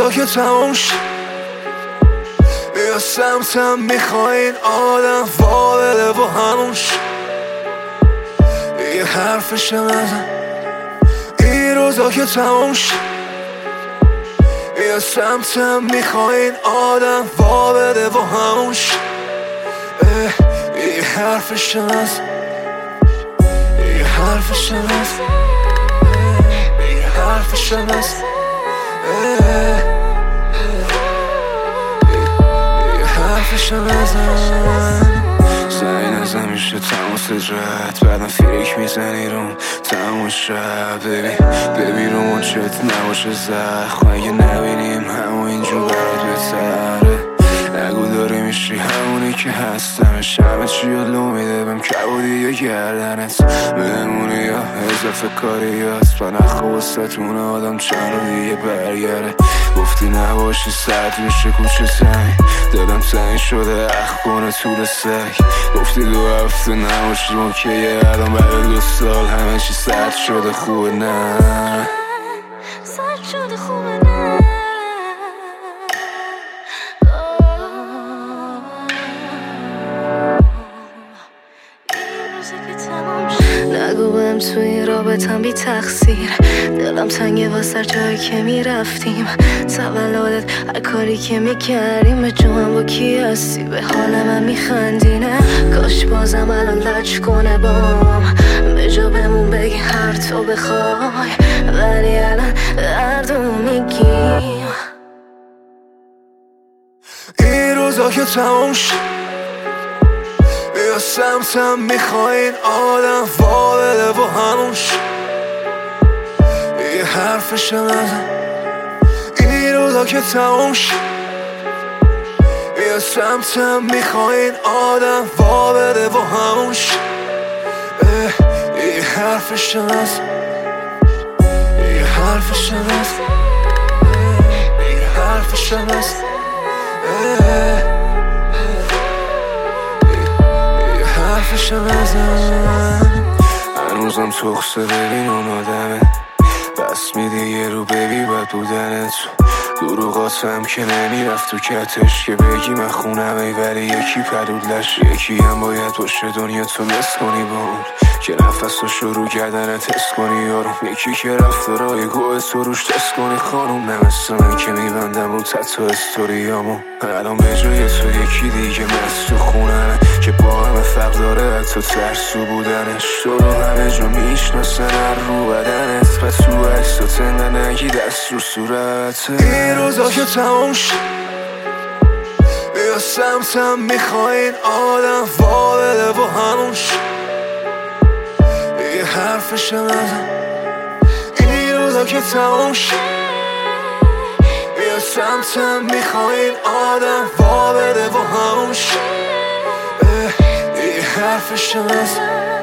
روزا که تموم شد بیا سمتم میخواین آدم وابله و همون شد یه حرفشم نزن این روزا که تموم شد بیا سمتم میخواین آدم وابله و همون شد یه حرفشم نزن یه حرفشم نزن یه حرفشم نزن یه حرفشم نزن زنی نزن میشه تماس جد بعدم فیک میزنی روم تمام شب ببین رو منچت نباشه زخم اگه نبینیم همون اینجور برات بهتره نگو داری میشی همونی که هستمش همه چی رو لو میده بهم کبودی یا گردنت بمونی یا اضافه کاری هست و نخوا وسطون آدم چند رو دیگه برگره گفتی نباشی سرد میشه کوچه زمین دادم تنگ شده اخ کنه طول سگ گفتی 2 هفته نباشی اوکیه الان بعد 2 سال همه چی سرد شده خوبه نه سرد شده خوبه نه نگو بهم تو این رابطم بی تقصیر دلم تنگه واسه جایی که میرفتیم تولدت هر کاری که میکردیم به جوان با کی هستی به حال من میخندی نه کاش بازم الان لج کنه بام به جا بمون بگی هر تو بخوای ولی الان دردو میگیم این روزا که تموم شد بیا سمتم میخواین آدم وابله و همون شد یه حرفشم نزن این روزا که تموم شد بیا سمتم میخواین آدم وابله و همون شد یه حرفشم نزن یه حرفشم نزن یه حرفشم نزن حرفشم نزن هنوزم تخصه ببین اون آدمه بس میده یه رو ببی بد بودنت دروغاتم که نمیرفت تو کتش که بگی من خونمه ولی یکی پدودلش یکی هم باید باشه دنیا تو نست کنی با اون که نفس رو شروع کردن تست کنی یارم یکی که رفتارای گوه تو روش تست کنی خانوم نمسته من که میبندم رو تتو استوریامو الان به جای تو یکی دیگه مست تو خونمه که با همه فرق داره حتی ترسو بودنش تو رو همه جا میشناسن هر رو بدنت و تو عکس و تنده نگی دست رو صورت این روزا که تموم شد بیا سمتم میخواین آدم وابله و همون شد یه حرفشم نزن این روزا که تموم شد بیا سمتم میخواین آدم وابله و همون شد یه حرفشم نزن